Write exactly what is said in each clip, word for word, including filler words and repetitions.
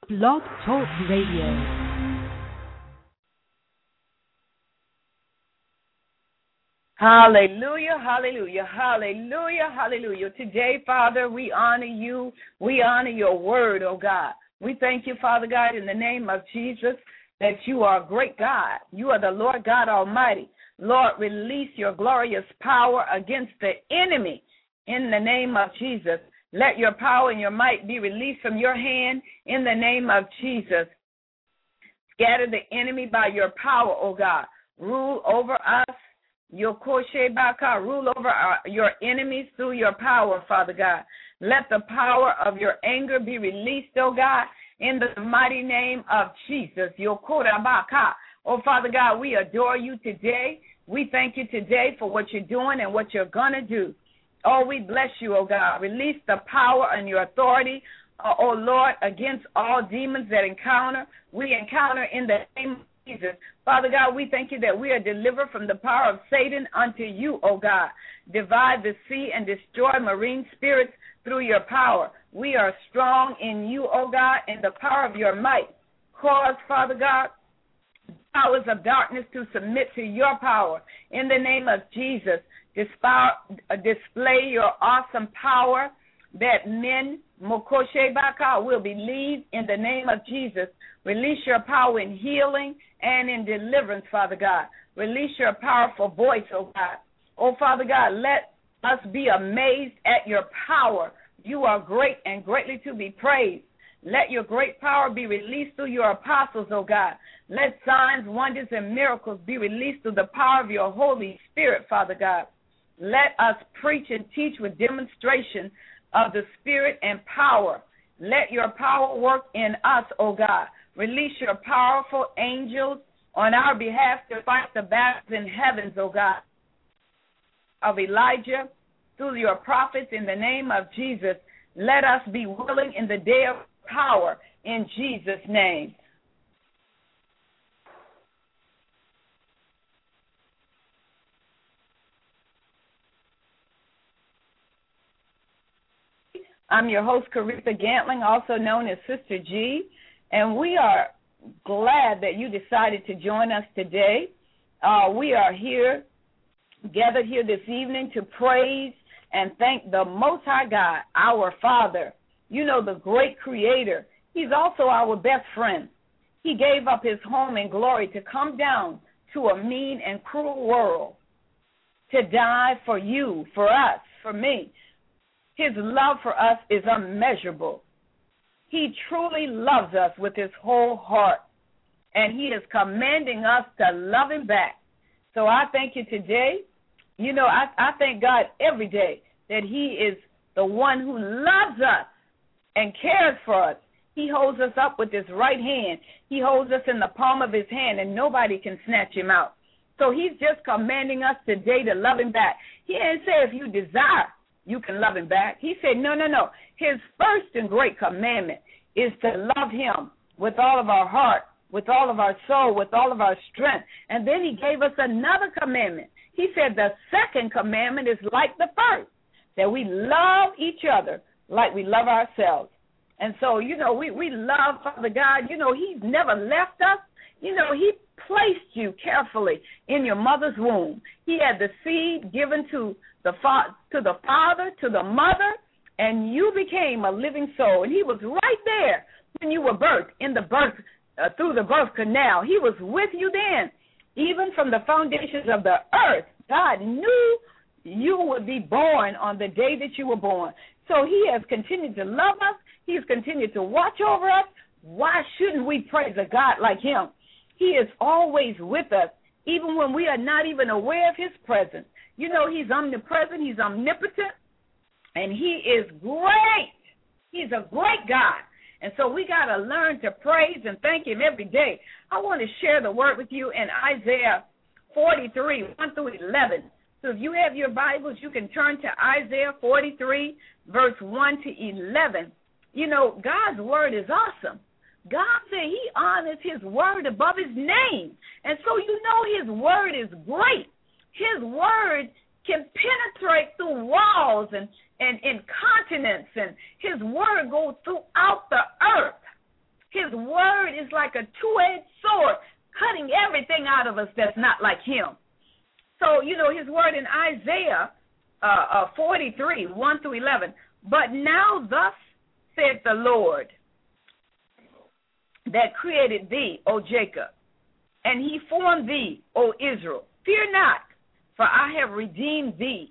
Blog Talk Radio. Hallelujah, hallelujah, hallelujah, hallelujah. Today, Father, we honor you. We honor your word, oh God. We thank you, Father God, in the name of Jesus, that you are a great God. You are the Lord God Almighty. Lord, release your glorious power against the enemy in the name of Jesus. Let your power and your might be released from your hand in the name of Jesus. Scatter the enemy by your power, oh God. Rule over us. Your koshe baka, rule over our, your enemies through your power, Father God. Let the power of your anger be released, oh God, in the mighty name of Jesus. Your kora baka. Oh, Father God, we adore you today. We thank you today for what you're doing and what you're going to do. Oh, we bless you, oh God. Release the power and your authority, uh, oh Lord, against all demons that encounter. We encounter in the name of Jesus. Father God, we thank you that we are delivered from the power of Satan unto you, O God. Divide the sea and destroy marine spirits through your power. We are strong in you, O God, in the power of your might. Cause, Father God, powers of darkness to submit to your power. In the name of Jesus, display your awesome power that men, Mokoshe Baka, will believe in the name of Jesus. Release your power in healing and in deliverance, Father God. Release your powerful voice, oh God. Oh, Father God, let us be amazed at your power. You are great and greatly to be praised. Let your great power be released through your apostles, oh God. Let signs, wonders, and miracles be released through the power of your Holy Spirit, Father God. Let us preach and teach with demonstration of the Spirit and power. Let your power work in us, O God. Release your powerful angels on our behalf to fight the battles in heavens, O God, of Elijah through your prophets in the name of Jesus. Let us be willing in the day of power in Jesus' name. I'm your host, Caritha Gantling, also known as Sister G, and we are glad that you decided to join us today. Uh, we are here, gathered here this evening to praise and thank the Most High God, our Father, you know, the great Creator. He's also our best friend. He gave up his home and glory to come down to a mean and cruel world to die for you, for us, for me. His love for us is unmeasurable. He truly loves us with his whole heart, and he is commanding us to love him back. So I thank you today. You know, I, I thank God every day that he is the one who loves us and cares for us. He holds us up with his right hand. He holds us in the palm of his hand, and nobody can snatch him out. So he's just commanding us today to love him back. He didn't say if you desire, you can love him back. He said, no, no, no. His first and great commandment is to love him with all of our heart, with all of our soul, with all of our strength. And then he gave us another commandment. He said the second commandment is like the first, that we love each other like we love ourselves. And so, you know, we, we love Father God. You know, he's never left us. You know, he placed you carefully in your mother's womb. He had the seed given to the fa- to the father, to the mother, and you became a living soul. And he was right there when you were birthed, in the birth, uh, through the birth canal. He was with you then. Even from the foundations of the earth, God knew you would be born on the day that you were born. So he has continued to love us. He has continued to watch over us. Why shouldn't we praise a God like him? He is always with us, even when we are not even aware of his presence. You know, he's omnipresent, he's omnipotent, and he is great. He's a great God. And so we got to learn to praise and thank him every day. I want to share the word with you in Isaiah forty-three, one through eleven. So if you have your Bibles, you can turn to Isaiah forty-three, verse one to eleven. You know, God's word is awesome. God said he honors his word above his name. And so you know his word is great. His word can penetrate through walls and, and, and continents, and his word goes throughout the earth. His word is like a two-edged sword, cutting everything out of us that's not like him. So, you know, his word in Isaiah uh, uh, forty-three, one through eleven, but now thus said the Lord that created thee, O Jacob, and he formed thee, O Israel. Fear not, for I have redeemed thee.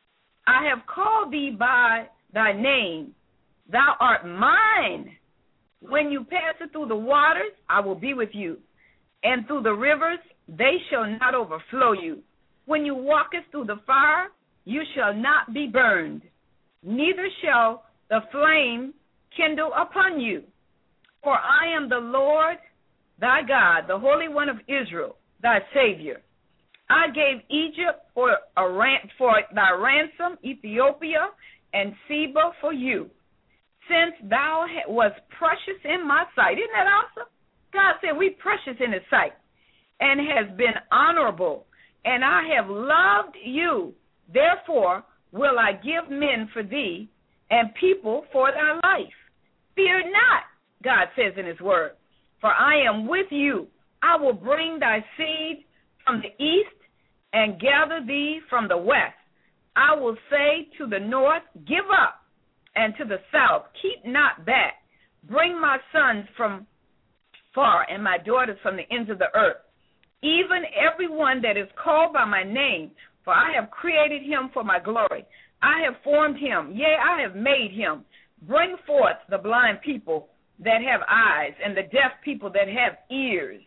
I have called thee by thy name. Thou art mine. When you pass through the waters, I will be with you. And through the rivers, they shall not overflow you. When you walkest through the fire, you shall not be burned, neither shall the flame kindle upon you. For I am the Lord thy God, the Holy One of Israel, thy Savior. I gave Egypt for a ran- for thy ransom, Ethiopia and Seba for you, since thou was precious in my sight. Isn't that awesome? God said we precious in his sight, and has been honorable, and I have loved you. Therefore will I give men for thee, and people for thy life. Fear not, God says in his word, for I am with you. I will bring thy seed from the east and gather thee from the west. I will say to the north, give up, and to the south, keep not back. Bring my sons from far and my daughters from the ends of the earth, even everyone that is called by my name, for I have created him for my glory. I have formed him, yea, I have made him. Bring forth the blind people that have eyes, and the deaf people that have ears.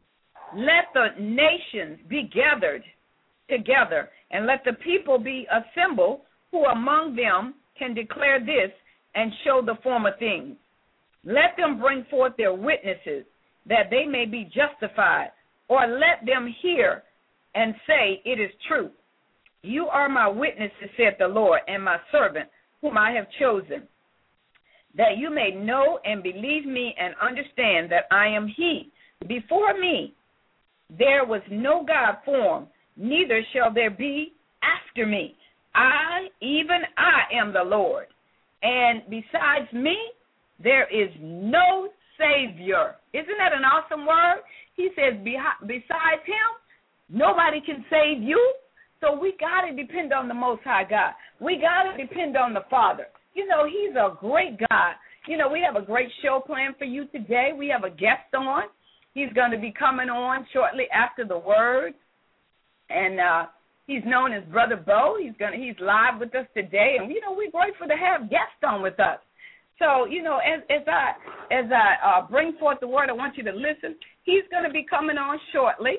Let the nations be gathered together, and let the people be assembled, who among them can declare this and show the former things. Let them bring forth their witnesses, that they may be justified, or let them hear and say, it is true. You are my witnesses, saith the Lord, and my servant, whom I have chosen, that you may know and believe me and understand that I am he. Before me there was no God formed, neither shall there be after me. I, even I, am the Lord, and besides me there is no Savior. Isn't that an awesome word? He says, besides him, nobody can save you. So we got to depend on the Most High God. We got to depend on the Father. You know, he's a great God. You know, we have a great show planned for you today. We have a guest on. He's going to be coming on shortly after the word. And uh, he's known as Brother Bo. He's going to, he's live with us today. And, you know, we're grateful to have guests on with us. So, you know, as, as I as I uh, bring forth the word, I want you to listen. He's going to be coming on shortly.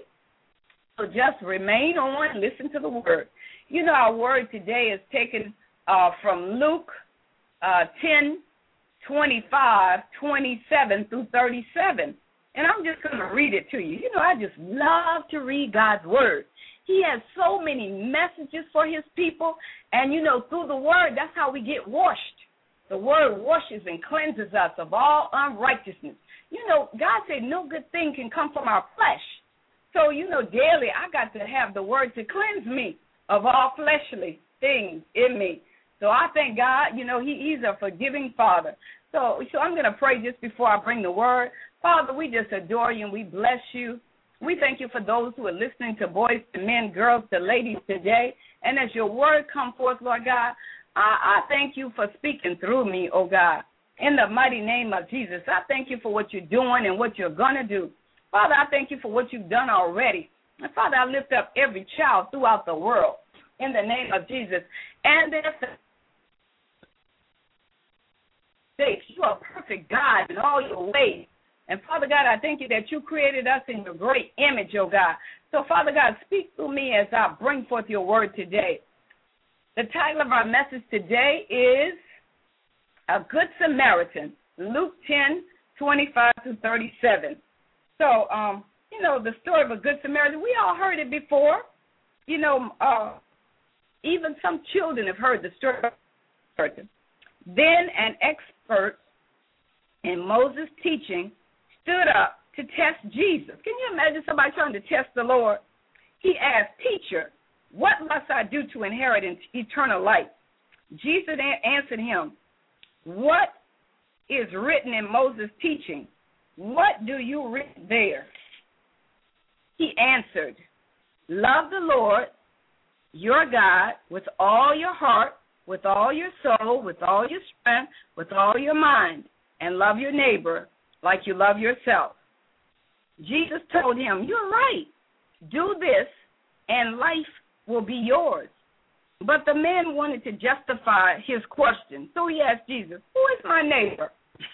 So just remain on, listen to the word. You know, our word today is taken uh, from Luke uh, ten, twenty-five, twenty-seven through thirty-seven. And I'm just going to read it to you. You know, I just love to read God's word. He has so many messages for his people. And, you know, through the word, that's how we get washed. The word washes and cleanses us of all unrighteousness. You know, God said no good thing can come from our flesh. So, you know, daily I got to have the word to cleanse me of all fleshly things in me. So I thank God, you know, he, he's a forgiving Father. So, so I'm going to pray just before I bring the word. Father, we just adore you and we bless you. We thank you for those who are listening to boys, to men, girls, to ladies today. And as your word come forth, Lord God, I, I thank you for speaking through me, oh God. In the mighty name of Jesus, I thank you for what you're doing and what you're going to do. Father, I thank you for what you've done already. And Father, I lift up every child throughout the world in the name of Jesus. And their sakes, you are a perfect God in all your ways. And Father God, I thank you that you created us in your great image, oh God. So Father God, speak through me as I bring forth your word today. The title of our message today is A Good Samaritan, Luke ten, twenty-five through thirty-seven. So, um, you know, the story of a Good Samaritan, we all heard it before. You know, uh, even some children have heard the story of a Samaritan. Then an expert in Moses' teaching stood up to test Jesus. Can you imagine somebody trying to test the Lord? He asked, Teacher, what must I do to inherit eternal life? Jesus answered him, what is written in Moses' teaching? what do you read there? He answered, love the Lord, your God, with all your heart, with all your soul, with all your strength, with all your mind, and love your neighbor like you love yourself. Jesus told him, you're right. Do this, and life will be yours. But the man wanted to justify his question, so he asked Jesus, who is my neighbor?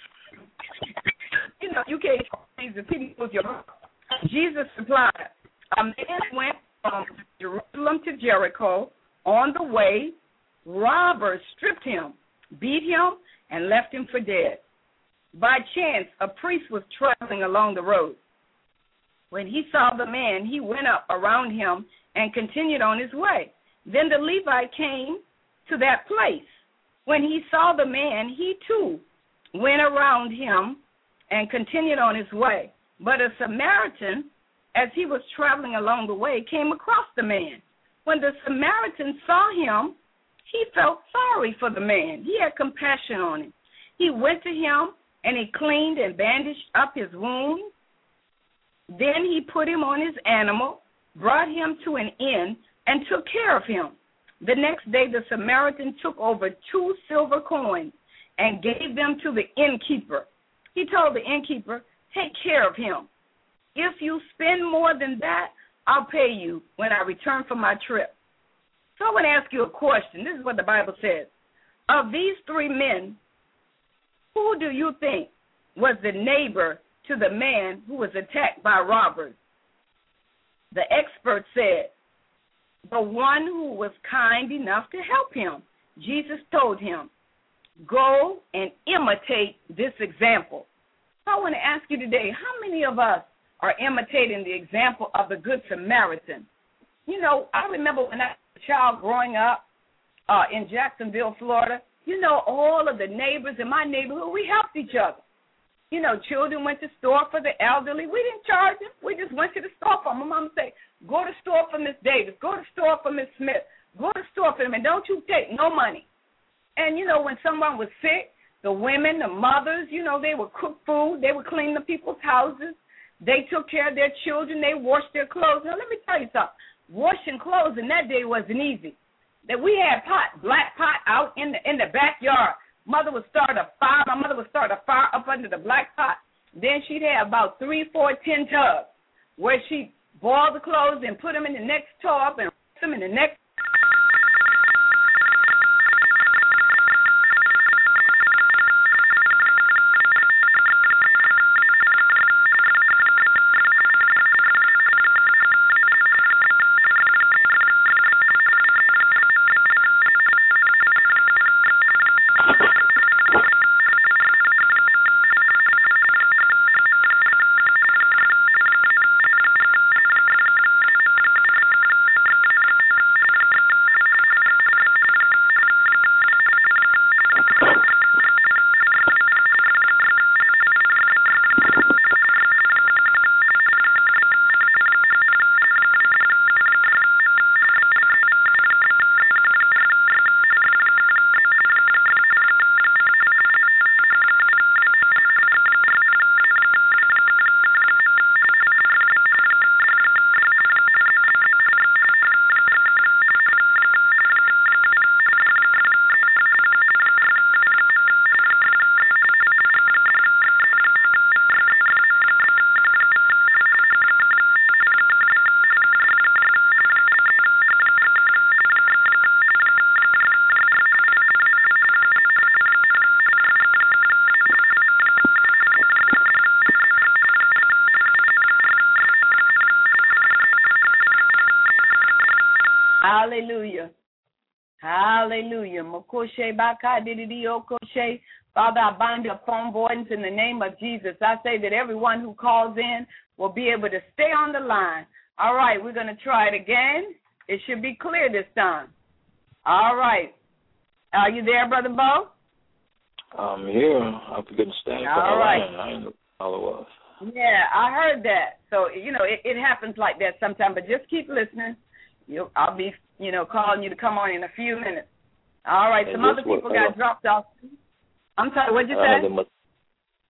You know, you can't call Jesus, he knows your heart. Jesus replied, a man went from Jerusalem to Jericho. On the way, robbers stripped him, beat him, and left him for dead. By chance, a priest was traveling along the road. When he saw the man, he went up around him and continued on his way. Then the Levite came to that place. When he saw the man, he too went around him and continued on his way. But a Samaritan, as he was traveling along the way, came across the man. When the Samaritan saw him, he felt sorry for the man. He had compassion on him. He went to him, and he cleaned and bandaged up his wound. Then he put him on his animal, brought him to an inn, and took care of him. The next day the Samaritan took over two silver coins and gave them to the innkeeper. He told the innkeeper, take care of him. If you spend more than that, I'll pay you when I return from my trip. So I want to ask you a question. This is what the Bible says. Of these three men, who do you think was the neighbor to the man who was attacked by robbers? The expert said, the one who was kind enough to help him. Jesus told him, go and imitate this example. So I want to ask you today, how many of us are imitating the example of the Good Samaritan? You know, I remember when I was a child growing up uh, in Jacksonville, Florida, you know, all of the neighbors in my neighborhood, we helped each other. You know, children went to store for the elderly. We didn't charge them. We just went to the store for them. My mom would say, go to store for Miss Davis. Go to store for Miss Smith. Go to store for them, and don't you take no money. And, you know, when someone was sick, the women, the mothers, you know, they would cook food. They would clean the people's houses. They took care of their children. They washed their clothes. Now, let me tell you something. Washing clothes in that day wasn't easy. That we had pot, black pot out in the in the backyard. Mother would start a fire. My mother would start a fire up under the black pot. Then she'd have about three, four tin tubs where she'd boil the clothes and put them in the next tub and put them in the next. Hallelujah. Hallelujah. Father, I bind up phone avoidance in the name of Jesus. I say that everyone who calls in will be able to stay on the line. All right, we're going to try it again. It should be clear this time. All right. Are you there, Brother Bo? I'm here. I couldn't stand for All the right. line. I didn't know all it was. Yeah, I heard that. So, you know, it, it happens like that sometimes, but just keep listening. You'll, I'll be, you know, calling you to come on in a few minutes. All right, And some other people what, got uh, dropped off. I'm sorry, what did you I say? Had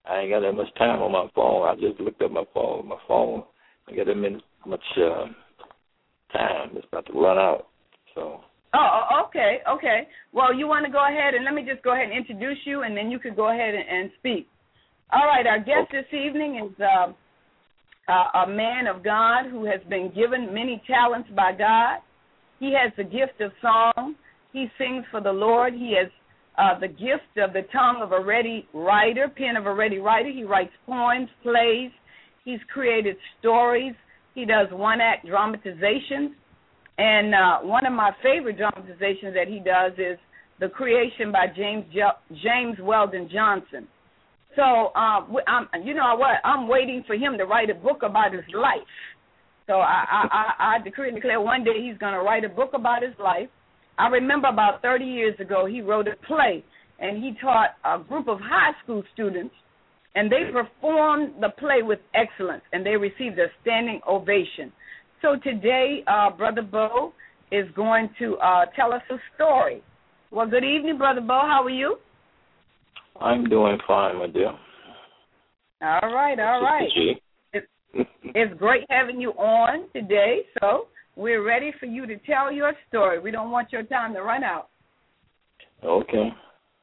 I ain't got that much time on my phone. I just looked at my phone. My phone, I got that much uh, time. It's about to run out. So. Oh, okay, okay. Well, you want to go ahead and let me just go ahead and introduce you, and then you could go ahead and, and speak. All right, our guest okay. this evening is uh, uh, a man of God who has been given many talents by God. He has the gift of song. He sings for the Lord. He has uh, the gift of the tongue of a ready writer, pen of a ready writer. He writes poems, plays. He's created stories. He does one-act dramatizations. And uh, one of my favorite dramatizations that he does is The Creation by James James Weldon Johnson. So, uh, I'm, you know what? I'm waiting for him to write a book about his life. So I, I, I, I decree and declare one day he's going to write a book about his life. I remember about thirty years ago he wrote a play, and he taught a group of high school students, and they performed the play with excellence, and they received a standing ovation. So today, uh, Brother Bo is going to uh, tell us a story. Well, good evening, Brother Bo. How are you? I'm doing fine, my dear. All right, all right. It's, it's great having you on today, so we're ready for you to tell your story. We don't want your time to run out. Okay.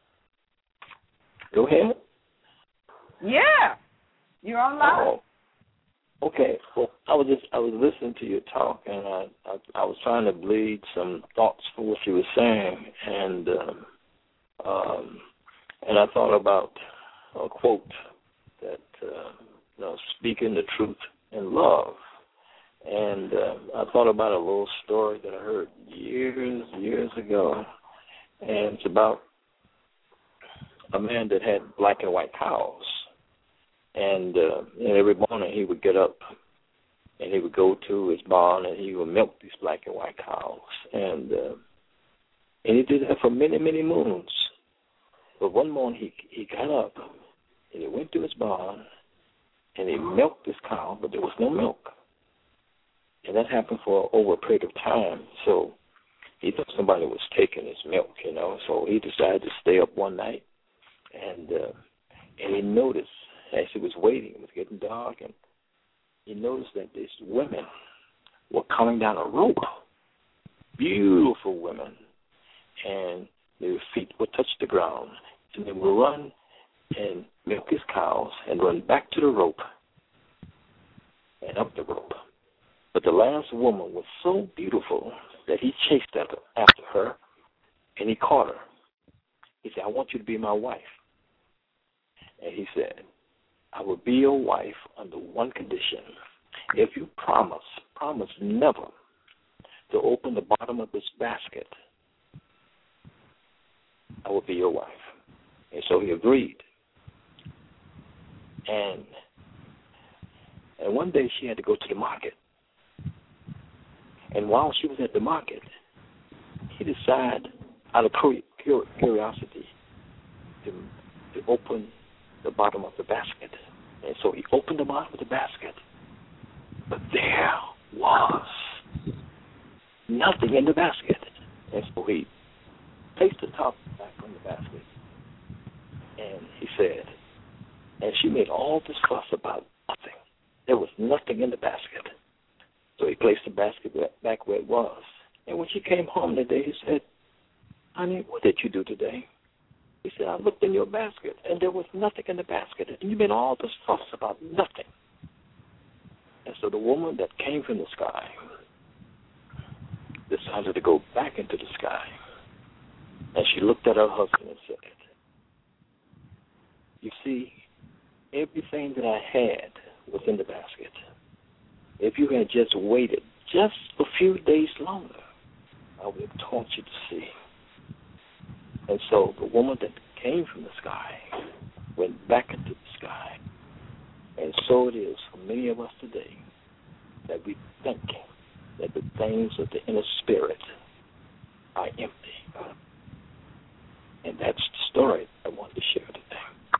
Go ahead. Yeah. You're on live. Oh. Okay, well, I was just I was listening to your talk, and I I, I was trying to bleed some thoughts for what you were saying, and um, um, and I thought about a quote that uh, you know, speaking the truth in love, and uh, I thought about a little story that I heard years years ago, and it's about a man that had black and white cows. And, uh, and every morning he would get up and he would go to his barn and he would milk these black and white cows. And uh, and he did that for many, many moons. But one morning he he got up and he went to his barn and he milked this cow, but there was no milk. And that happened for over a period of time. So he thought somebody was taking his milk, you know. So he decided to stay up one night, and uh, and he noticed, as he was waiting, it was getting dark, and he noticed that these women were coming down a rope, beautiful women, and their feet would touch the ground, and they would run and milk his cows and run back to the rope and up the rope. But the last woman was so beautiful that he chased after, after her, and he caught her. He said, "I want you to be my wife." And he said, "I will be your wife under one condition. If you promise, promise never to open the bottom of this basket, I will be your wife." And so he agreed. And and one day she had to go to the market. And while she was at the market, he decided, out of curiosity, to, to open the bottom of the basket. And so he opened the bottom of the basket, but there was nothing in the basket. And so he placed the top back on the basket, and he said, and she made all this fuss about nothing. There was nothing in the basket. So he placed the basket back where it was. And when she came home today, he said, "Honey, what did you do today?" He said, "I looked in your basket, and there was nothing in the basket, and you made all this fuss about nothing." And so the woman that came from the sky decided to go back into the sky. And she looked at her husband and said, "You see, everything that I had was in the basket. If you had just waited just a few days longer, I would have taught you to see." And so the woman that came from the sky went back into the sky. And so it is for many of us today, that we think that the things of the inner spirit are empty. And that's the story I wanted to share today.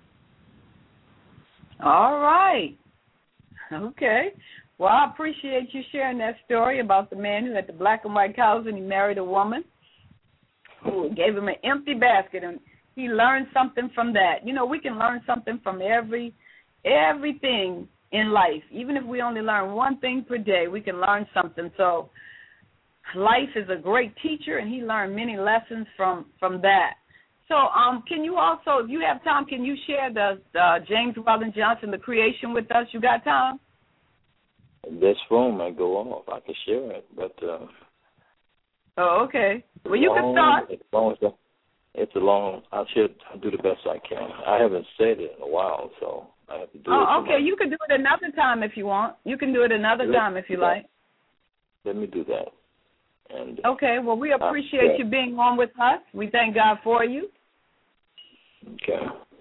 All right. Okay. Well, I appreciate you sharing that story about the man who had the black and white cows and he married a woman who gave him an empty basket. And, he learned something from that. You know, we can learn something from every everything in life. Even if we only learn one thing per day, we can learn something. So life is a great teacher, and he learned many lessons from, from that. So um, can you also, if you have time, can you share the uh, James Weldon Johnson, The Creation, with us? You got time? This phone might go off. I can share it, but... Uh, oh, okay. Well, you long, can start. It's long as it's a long... I should do the best I can. I haven't said it in a while, so I have to do oh, it. Oh, okay. You can do it another time if you want. You can do it another Let, time if you like. Let me do that. And okay. Well, we appreciate uh, you being on with us. We thank God for you. Okay.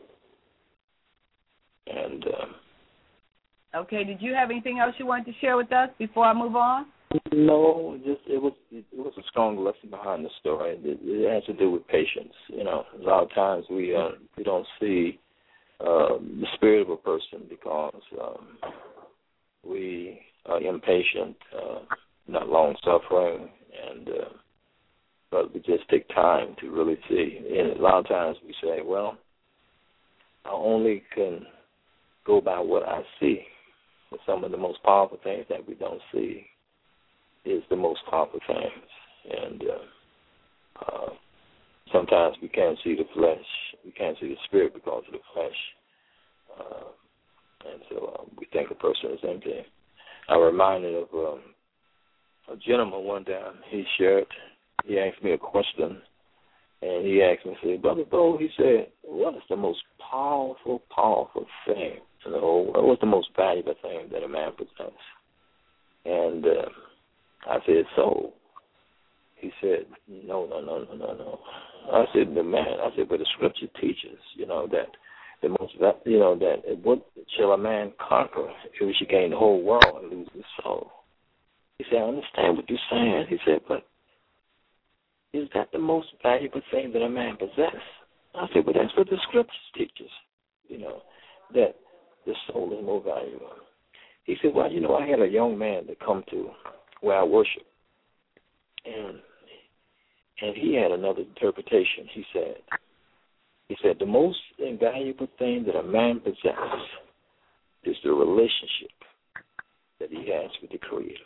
And... Uh, Okay, did you have anything else you wanted to share with us before I move on? No, just it was it was a strong lesson behind the story. It, it has to do with patience. You know, a lot of times we uh, we don't see uh, the spirit of a person because um, we are impatient, uh, not long suffering, and uh, but we just take time to really see. And a lot of times we say, well, I only can go by what I see. Some of the most powerful things that we don't see is the most powerful things. And uh, uh, sometimes we can't see the flesh. We can't see the spirit because of the flesh. Uh, and so uh, we think a person is empty. I'm reminded of um, a gentleman one time. He shared, he asked me a question, and he asked me, said, Brother Bo, he said, what is the most powerful, powerful thing in the whole world? What's the most valuable thing that a man possesses? And uh, I said, soul. He said, no, no, no, no, no, no. I said, the man, I said, but the scripture teaches, you know, that the most, you know, that what shall a man conquer if he should gain the whole world and lose his soul? He said, I understand what you're saying. He said, but is that the most valuable thing that a man possesses? I said, well, that's what the scriptures teaches, you know, that the soul is more valuable. He said, well, you know, I had a young man that come to where I worship, and and he had another interpretation. He said, he said, the most invaluable thing that a man possesses is the relationship that he has with the Creator.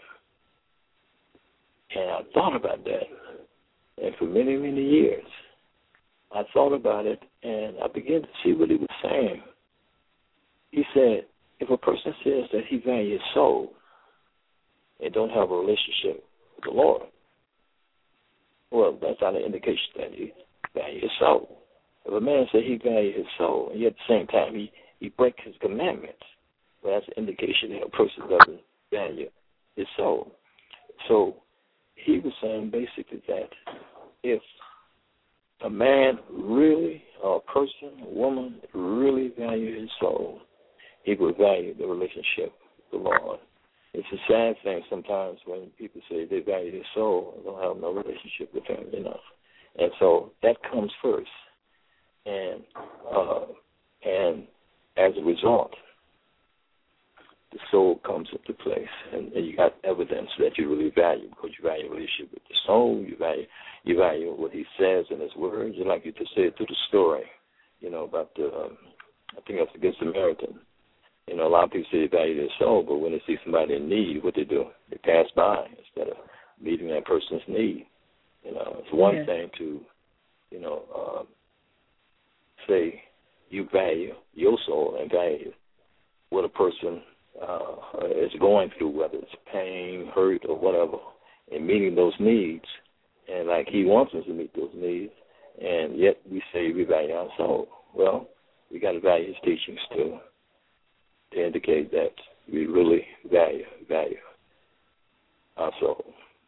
And I thought about that, and for many, many years, I thought about it, and I began to see what he was saying. He said, if a person says that he values his soul and don't have a relationship with the Lord, well, that's not an indication that he values his soul. If a man says he values his soul, and yet at the same time he, he breaks his commandments, well, that's an indication that a person doesn't value his soul. So he was saying basically that if a man really, or a person, a woman, really value his soul, he would value the relationship with the Lord. It's a sad thing sometimes when people say they value their soul and don't have no relationship with him, you know. And so that comes first. And uh, and as a result, the soul comes into place, and, and you got evidence that you really value, because you value a relationship with the soul, you value you value what he says in his words, and like you just said through the story, you know, about the, um, I think that's the Good Samaritan. You know, a lot of people say they value their soul, but when they see somebody in need, what they do? They pass by instead of meeting that person's need. You know, it's one yeah. thing to, you know, um, say you value your soul and value what a person uh, is going through, whether it's pain, hurt, or whatever, and meeting those needs. And like he wants us to meet those needs, and yet we say we value our soul. Well, we got to value his teachings too, to indicate that we really value value our soul.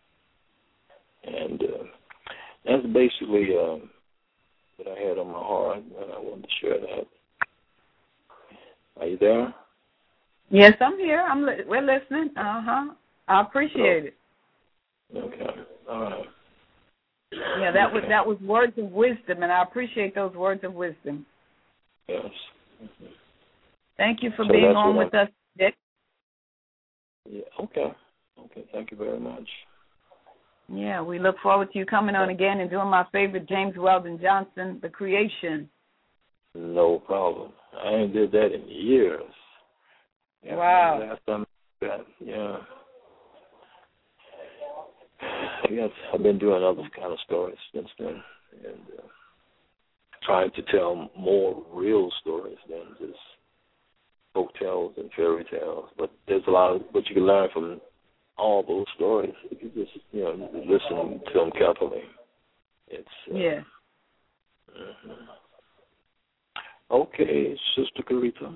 And uh, that's basically um, what I had on my heart, and I wanted to share that. Are you there? Yes, I'm here. I'm li- we're listening. Uh huh. I appreciate it. Okay. All right. Yeah, that was that was words of wisdom, and I appreciate those words of wisdom. Yes. Mm-hmm. Thank you for so being on with I, us, Dick. Yeah. Okay. Okay. Thank you very much. Yeah, we look forward to you coming on again and doing my favorite, James Weldon Johnson, The Creation. No problem. I ain't did that in years. Yeah, wow. Last time, yeah. Yes, I've been doing other kind of stories since then, and uh, trying to tell more real stories than just folk tales and fairy tales. But there's a lot of what you can learn from all those stories if you just, you know, listen to them carefully. It's uh, yeah. Mm-hmm. Okay, Sister Carita.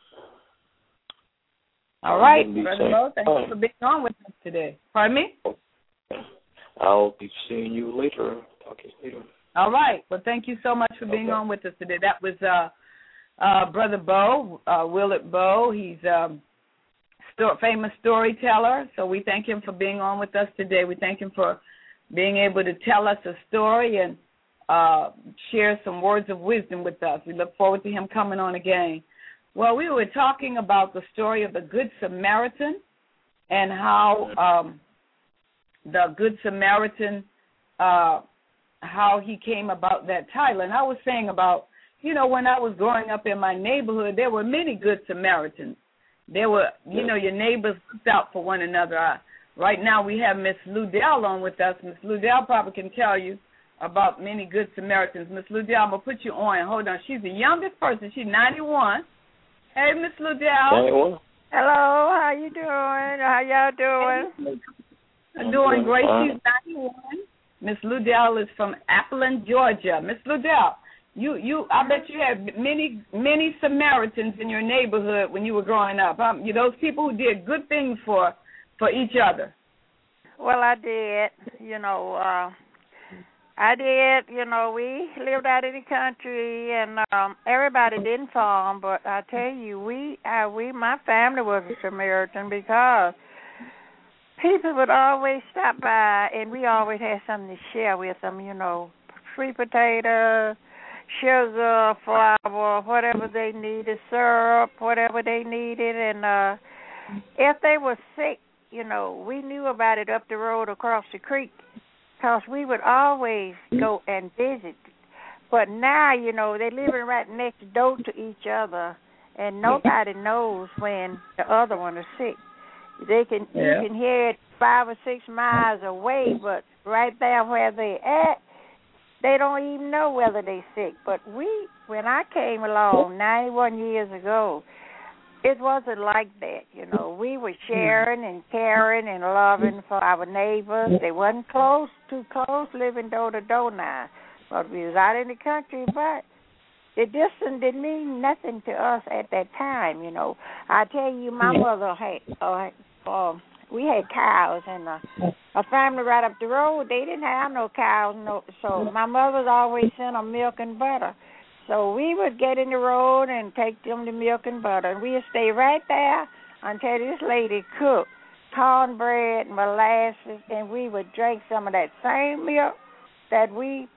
All right, Brother Bo, thank you for being on with us today. Pardon me? Okay. I'll be seeing you later. Talk to you later. All right. Well, thank you so much for being okay. on with us today. That was uh, uh, Brother Bo, uh, Willard Bo. He's a um, sto- famous storyteller, so we thank him for being on with us today. We thank him for being able to tell us a story and uh, share some words of wisdom with us. We look forward to him coming on again. Well, we were talking about the story of the Good Samaritan and how um, the Good Samaritan, uh, how he came about that title. And I was saying about, you know, when I was growing up in my neighborhood, there were many Good Samaritans. There were, you know, your neighbors looked out for one another. I, right now we have Miss Ludell on with us. Miss Ludell probably can tell you about many Good Samaritans. Miss Ludell, I'm going to put you on. Hold on. She's the youngest person. She's ninety-one. Hey, Miss Ludell. ninety-one. Hello. How you doing? How y'all doing? I'm doing great. She's ninety-one. Miss Ludell is from Appleton, Georgia. Miss Ludell, you, you, I bet you had many, many Samaritans in your neighborhood when you were growing up. Um, you those people who did good things for, for each other. Well, I did. You know, uh, I did. You know, we lived out in the country, and um, everybody didn't farm. But I tell you, we, uh, we, my family was a Samaritan because people would always stop by, and we always had something to share with them, you know, sweet potato, sugar, flour, whatever they needed, syrup, whatever they needed. And uh, if they were sick, you know, we knew about it up the road across the creek because we would always go and visit. But now, you know, they're living right next door to each other, and nobody knows when the other one is sick. They can yeah. You can hear it five or six miles away, but right there where they at, they don't even know whether they sick. But we, when I came along ninety-one years ago, it wasn't like that. You know, we were sharing and caring and loving for our neighbors. They wasn't close, too close, living door to door now, but we was out in the country. But the distance didn't mean nothing to us at that time. You know, I tell you, my mother had. Uh, Um, we had cows, and uh, a family right up the road, they didn't have no cows, no. So my mother's always sent them milk and butter. So we would get in the road and take them the milk and butter, and we'd stay right there until this lady cooked cornbread, molasses, and we would drink some of that same milk that we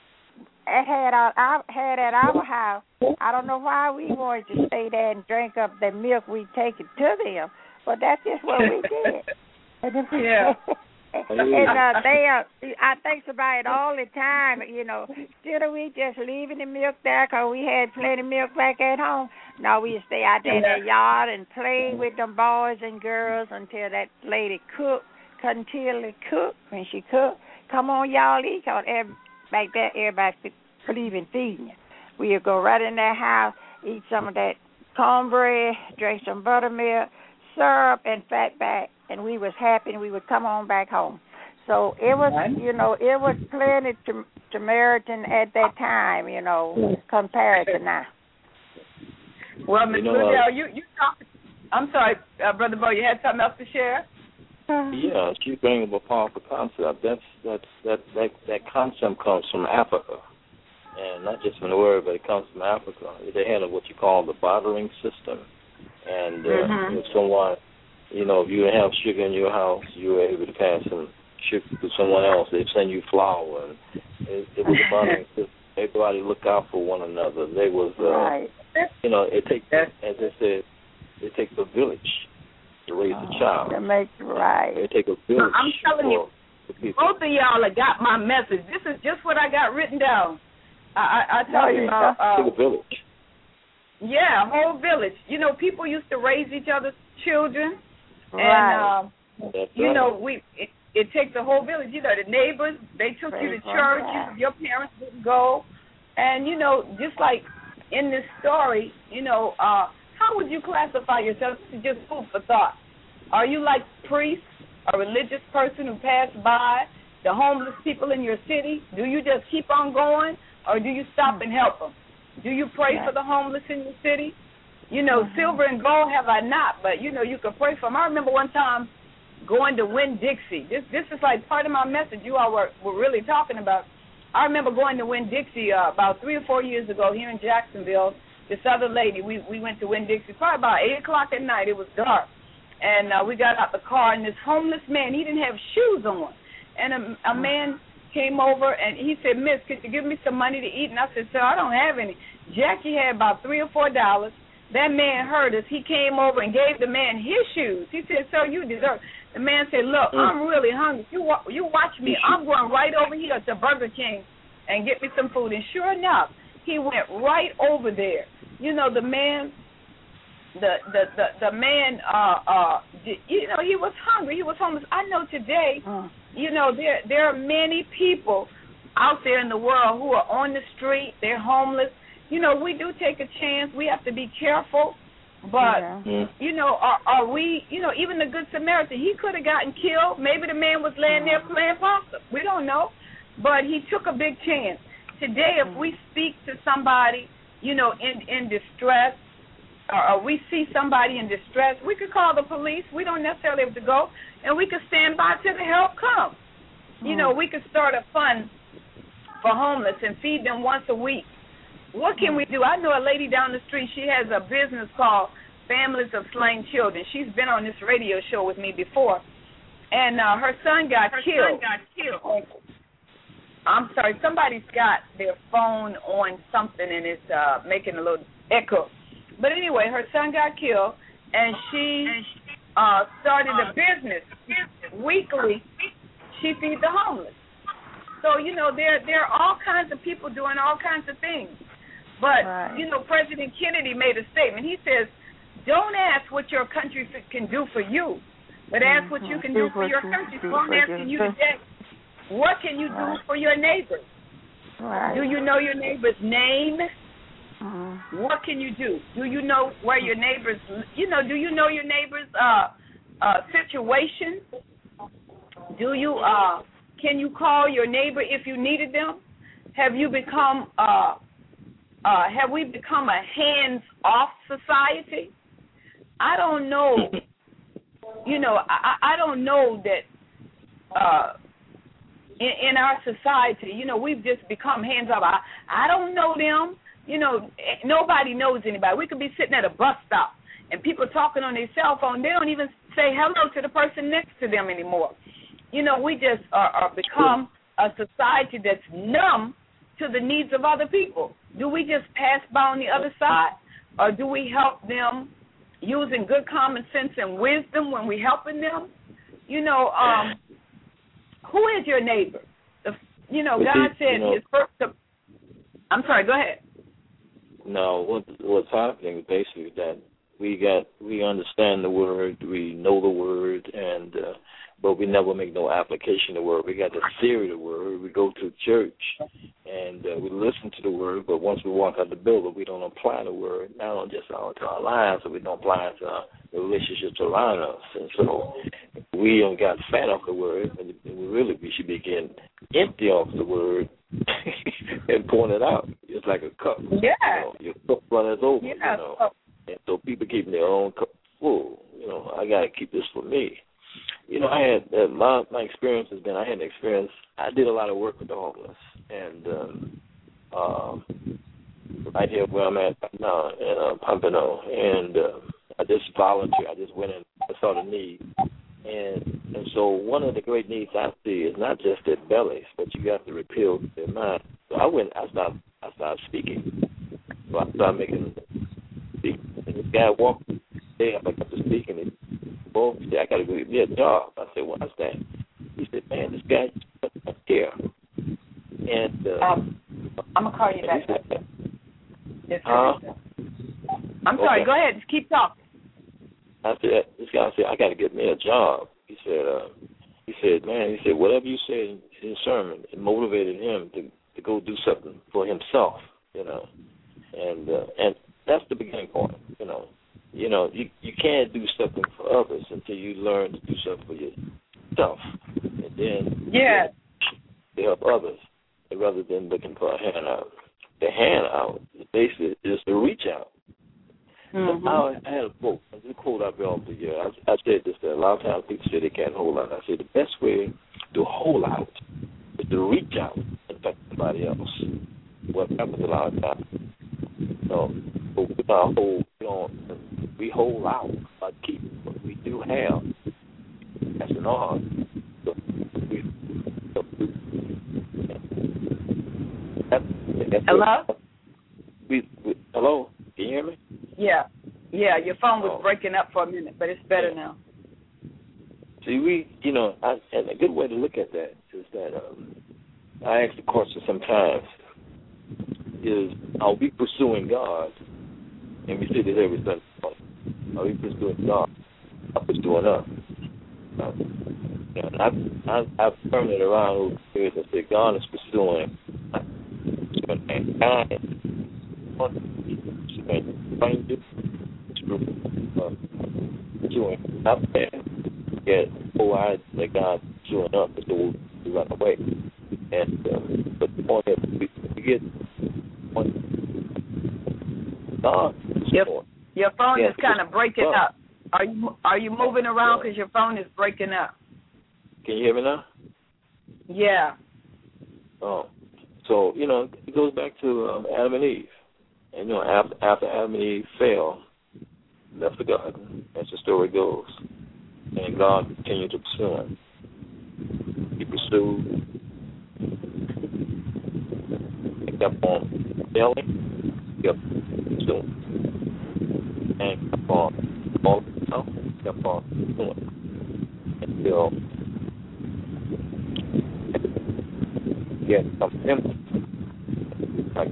had, our, had at our house. I don't know why we wanted to stay there and drink up the milk. We'd take it to them. But that's just what we did. Yeah. and uh, they, uh, I think about it all the time, you know. Instead of we just leaving the milk there because we had plenty of milk back at home, no, we stay out there in the yard and play with them boys and girls until that lady cooked, until it cooked. When she cooked, come on, y'all eat, because back there everybody believe in feeding you. We'd go right in that house, eat some of that cornbread, drink some buttermilk, syrup and fat back, and we was happy, and we would come on back home. So it was, you know, it was plenty to Samaritan at that time, you know, compared to now. Well, Miz Ludell, you you talk. I'm sorry, uh, Brother Bo, you had something else to share? Yeah, she's bringing up a powerful concept. That's that's that that that concept comes from Africa, and not just from the word, but it comes from Africa. They had what you call the bartering system. And uh, mm-hmm. if someone, you know, if you didn't have sugar in your house, you were able to pass some sugar to someone else. They'd send you flour. And it, it was a bartering system. Everybody looked out for one another. They was, uh, right. you know, it takes, as I said, it takes a village to raise oh, a child. To make right. It takes a village I'm telling for, you. Both of y'all have got my message. This is just what I got written down. I, I, I talk no, about uh, to the village. Yeah, a whole village. You know, people used to raise each other's children, right. and um, you know, we it, it takes a whole village. You know, the neighbors, they took Praise you to church. You, your parents didn't go, and you know, just like in this story, you know, uh, how would you classify yourself? This is just food for thought. Are you like priests, a religious person who passed by the homeless people in your city? Do you just keep on going, or do you stop and help them? Do you pray yeah. for the homeless in your city? You know, mm-hmm. silver and gold have I not, but, you know, you can pray for them. I remember one time going to Winn-Dixie. This this is like part of my message you all were, were really talking about. I remember going to Winn-Dixie uh, about three or four years ago here in Jacksonville. This other lady, we, we went to Winn-Dixie probably about eight o'clock at night. It was dark. And uh, we got out the car, and this homeless man, he didn't have shoes on. And a, a man came over, and he said, Miss, could you give me some money to eat? And I said, sir, I don't have any. Jackie had about three or four dollars. That man heard us. He came over and gave the man his shoes. He said, sir, you deserve. The man said, look, I'm really hungry. You you watch me. I'm going right over here to Burger King and get me some food. And sure enough, he went right over there. You know, the man, the the the, the man, uh, uh, you know, he was hungry. He was homeless. I know today, you know, there there are many people out there in the world who are on the street. They're homeless. You know, we do take a chance. We have to be careful. But, yeah. you know, are, are we, you know, even the Good Samaritan, he could have gotten killed. Maybe the man was laying there playing possum. We don't know. But he took a big chance. Today, if we speak to somebody, you know, in, in distress, or, or we see somebody in distress, we could call the police. We don't necessarily have to go. And we could stand by till the help comes. You know, we could start a fund for homeless and feed them once a week. What can we do? I know a lady down the street. She has a business called Families of Slain Children. She's been on this radio show with me before. And uh, her son got her killed. Her son got killed. I'm sorry, somebody's got their phone on something and it's uh, making a little echo. But anyway, her son got killed, and she uh, started a business. Weekly, she feeds the homeless. So, you know, there, there are all kinds of people doing all kinds of things. But, right. you know, President Kennedy made a statement. He says, don't ask what your country can do for you, but ask what you can do for your country. So I'm asking you today, what can you do for your neighbors? Right. Do you know your neighbor's name? Mm-hmm. What can you do? Do you know where your neighbors, you know, do you know your neighbor's uh, uh, situation? Do you, uh, can you call your neighbor if you needed them? Have you become, uh, uh, have we become a hands-off society? I don't know. You know, I, I don't know that uh, in, in our society, you know, we've just become hands-off. I, I don't know them. You know, nobody knows anybody. We could be sitting at a bus stop and people talking on their cell phone. They don't even say hello to the person next to them anymore. You know, we just are, are become a society that's numb to the needs of other people. Do we just pass by on the other side, or do we help them using good common sense and wisdom when we're helping them? You know, um, who is your neighbor? The, you know, God said his first. I'm sorry, go ahead. No, what what's happening is basically that we got we understand the word, we know the word, and uh, but we never make no application of the word. We got the theory of the word. We go to church and uh, we listen to the word, but once we walk out the building, we don't apply the word, not only just to our lives, but we don't apply it to our relationships around us. And so we don't got fat off the word, and we really we should be getting empty off the word and pouring it out. It's like a cup. Yeah. You know, your cup runneth over. Yeah. You know, and so people keeping their own cup full. You know, I got to keep this for me. You know, I had uh, my my experience has been I had an experience. I did a lot of work with the homeless, and um, um, right here where I'm at now in uh, Pompano, and uh, I just volunteered. I just went in, I saw the need, and and so one of the great needs I see is not just their bellies, but you have to repeal their mind. So I went, I stopped, I started speaking. So I started making speak. And this guy walked there, I got to speak, and he, well, I got to go get me a job. I said, what's that? he said, man, this guy doesn't care. And uh, um, I'm gonna call you back. Said, yes, huh? I'm sorry. Okay. Go ahead. Just keep talking. I said, this guy said, I got to get me a job. He said, uh, he said, man, he said, whatever you said in his sermon, it motivated him to, to go do something for himself, you know. And uh, and that's the beginning point, you know. You know, you you can't do something for others until you learn to do something for yourself, and then yeah, to help others, rather than looking for a handout. The handout basically is to reach out. Mm-hmm. I, I had a quote. This is a quote I've been on for years. I, I said this that a lot of times people say they can't hold out. I said the best way to hold out is to reach out and affect somebody else. What happens a lot of times? So, but we don't hold, we don't, we hold out by keeping what we do have. That's an art. So we, so we, that's, that's hello? What, we, we, hello? Can you hear me? Yeah. Yeah, your phone was oh. breaking up for a minute, but it's better yeah. now. See, we, you know, I, and a good way to look at that is that um, I ask the question sometimes is, are we pursuing God? And we say this every Sunday. Are we pursuing God? Are we pursuing us? Uh, you know, and I've, I've, I've turned it around over the years and said God is pursuing mankind. Pursuing pursuing not man. Yet, oh, I that God is pursuing us, but those who run away. And uh, but the point is, we, we get one. God, your, your phone yeah, is kind of breaking God. up. Are you are you moving around because your phone is breaking up? Can you hear me now? Yeah. Oh, so you know it goes back to um, Adam and Eve, and you know after after Adam and Eve fell, left the garden, as the story goes, and God continued to pursue him. He pursued, he kept on failing, kept pursuing, and kept on falling himself, kept on pursuing until he had to come to him. Like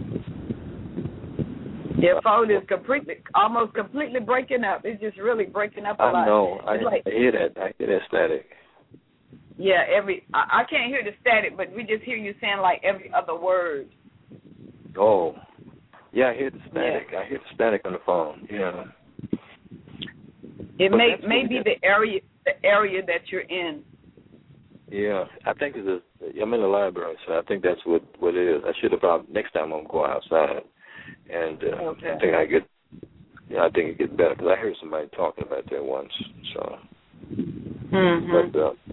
Your phone is completely, almost completely breaking up. It's just really breaking up a I lot. I know. I, like, I hear that. I hear that static. Yeah, every I, I can't hear the static, but we just hear you saying like every other word. Oh, yeah, I hear the static. Yeah. I hear the static on the phone. Yeah. It But may that's may what be it the area the area that you're in. Yeah, I think it's a, I'm in the library, so I think that's what, what it is. I should have probably next time I'm going outside, and uh, Okay. I think I get, yeah, I think it gets better because I heard somebody talking about that once. So, Mm-hmm. but, uh,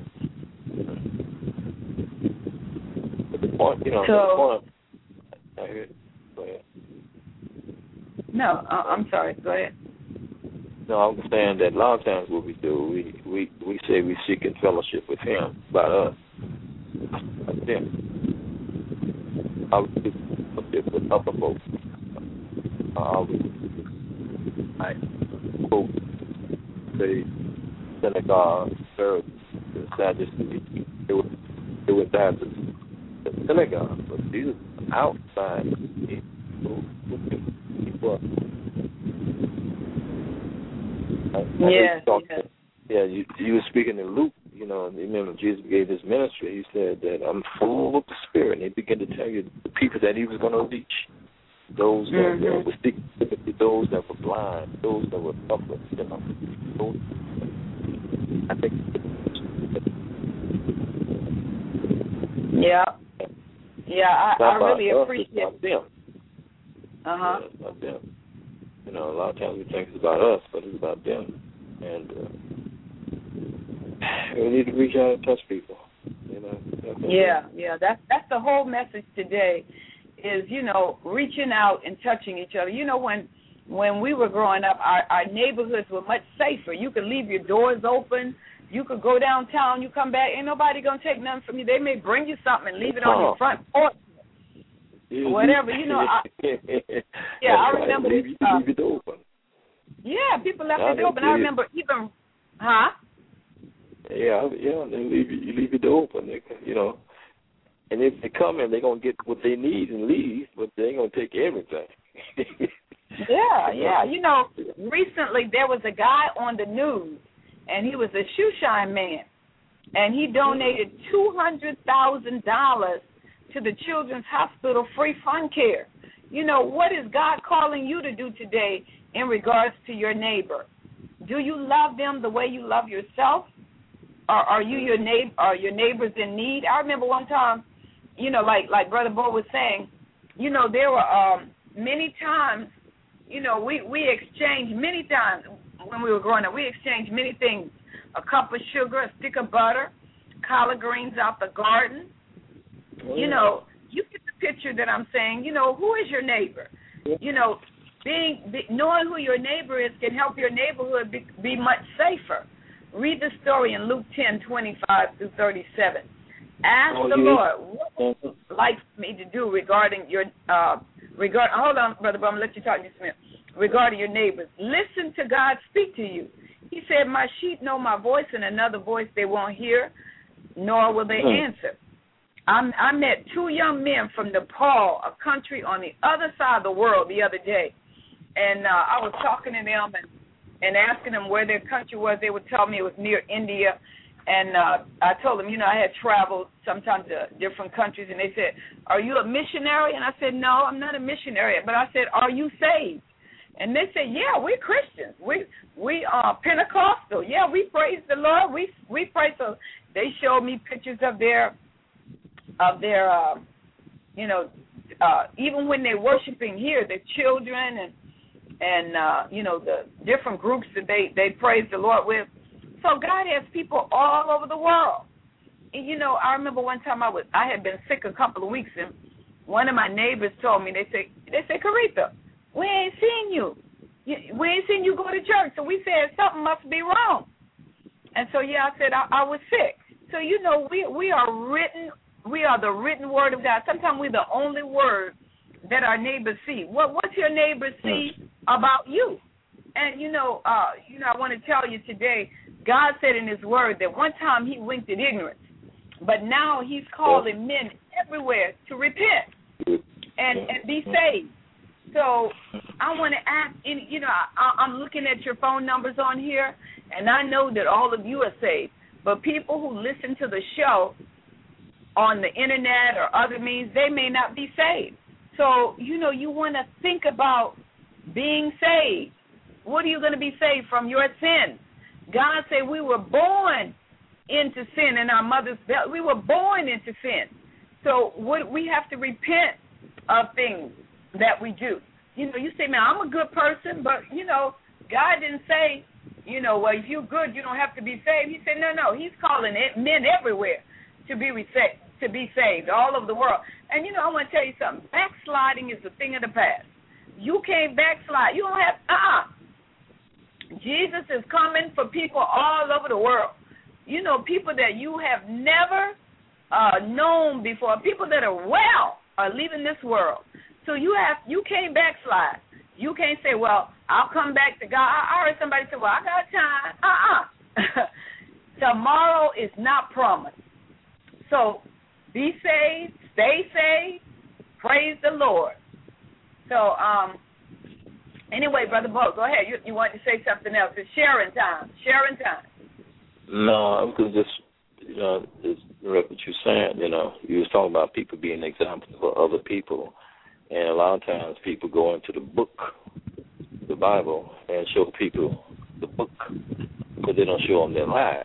but the point, you know, So, the point. I heard. Go ahead. No, uh, I'm sorry. Go ahead. No, I understand that a lot of times what we do, we we, we say we seek in fellowship with him, about us, like them. I would seek fellowship with other folks. I would, I quote the synagogue, the Sadducees, they would, they would have the, the synagogue, but these are outside people, people. Yes, yes. Yeah, you, you were speaking in Luke, you know, remember Jesus gave his ministry. He said that I'm full of the Spirit, and he began to tell you the people that he was going to reach, those that Mm-hmm. uh, were sick, those that were blind, those that were helpless, you know. Those, I think. Yeah. Yeah, I, I really us, appreciate it's about them. Uh-huh. Yeah, it's about them. You know, a lot of times we think it's about us, but it's about them. And uh, we need to reach out and touch people. You know. Yeah, yeah. That's that's the whole message today, is you know reaching out and touching each other. You know when when we were growing up, our, our neighborhoods were much safer. You could leave your doors open. You could go downtown. You come back, ain't nobody gonna take nothing from you. They may bring you something and leave it on your front porch. Or whatever, you know. I, yeah, I remember. Leave, uh, leave it open. Yeah, people left Now it open. I remember even, huh? Yeah, yeah, they leave you, you leave your door open, they, you know. And if they come in, they're going to get what they need and leave, but they ain't going to take everything. Yeah, yeah. You know, recently there was a guy on the news, and he was a shoe shine man, and he donated two hundred thousand dollars to the Children's Hospital free fund care. You know, what is God calling you to do today in regards to your neighbor? Do you love them the way you love yourself? Or are you your neighbor? Are your neighbors in need? I remember one time, you know, like like Brother Bo was saying, you know, there were um, many times, you know, we, we exchanged many times when we were growing up, we exchanged many things. A cup of sugar, a stick of butter, collard greens out the garden. Oh, you yeah. know, you get the picture that I'm saying. You know, who is your neighbor? Yeah. You know, being be, knowing who your neighbor is can help your neighborhood be, be much safer. Read the story in Luke ten, twenty-five through thirty-seven. Ask oh, the yeah. Lord what would you like me to do regarding your uh regard. Hold on, Brother, but I'm gonna let you talk just a minute. Regarding your neighbors, listen to God speak to you. He said, "My sheep know my voice, and another voice they won't hear, nor will they mm. answer." I'm, I met two young men from Nepal, a country on the other side of the world, the other day, and uh, I was talking to them and, and asking them where their country was. They would tell me it was near India, and uh, I told them, you know, I had traveled sometimes to different countries, and they said, "Are you a missionary?" And I said, "No, I'm not a missionary," but I said, "Are you saved?" And they said, "Yeah, we're Christians. We we are Pentecostal. Yeah, we praise the Lord. We we praise the." They showed me pictures of their of their, uh, you know, uh, even when they're worshiping here, their children and and uh, you know, the different groups that they they praise the Lord with. So God has people all over the world. And, you know, I remember one time I was I had been sick a couple of weeks, and one of my neighbors told me, they say they say Caretha, we ain't seen you. We ain't seen you go to church. So we said something must be wrong. And so yeah, I said I, I was sick. So you know, we we are written. We are the written word of God. Sometimes we're the only word that our neighbors see. What what's your neighbor see about you? And you know, uh, you know, I want to tell you today, God said in His Word that one time He winked at ignorance, but now He's calling men everywhere to repent and and be saved. So I want to ask, you know, I, I'm looking at your phone numbers on here, and I know that all of you are saved, but people who listen to the show on the internet or other means, they may not be saved. So, you know, you want to think about being saved. What are you going to be saved from? Your sins. God said we were born into sin in our mother's belly. We were born into sin. So what, we have to repent of things that we do. You know, you say, man, I'm a good person, but, you know, God didn't say, you know, well, if you're good, you don't have to be saved. He said, no, no, He's calling it men everywhere to be saved, to be saved, all over the world. And, you know, I want to tell you something. Backsliding is a thing of the past. You can't backslide. You don't have, uh-uh. Jesus is coming for people all over the world. You know, people that you have never uh, known before, people that are well are leaving this world. So you have, you can't backslide. You can't say, well, I'll come back to God. I heard somebody say, well, I got time. Uh-uh. Tomorrow is not promised. So be saved, stay saved, praise the Lord. So, um, anyway, Brother Bo, go ahead. You, you wanted to say something else. It's sharing time. Sharing time. No, I was just, you know, just what you're saying, you know. You was talking about people being examples for other people. And a lot of times people go into the book, the Bible, and show people the book, but they don't show them their lives.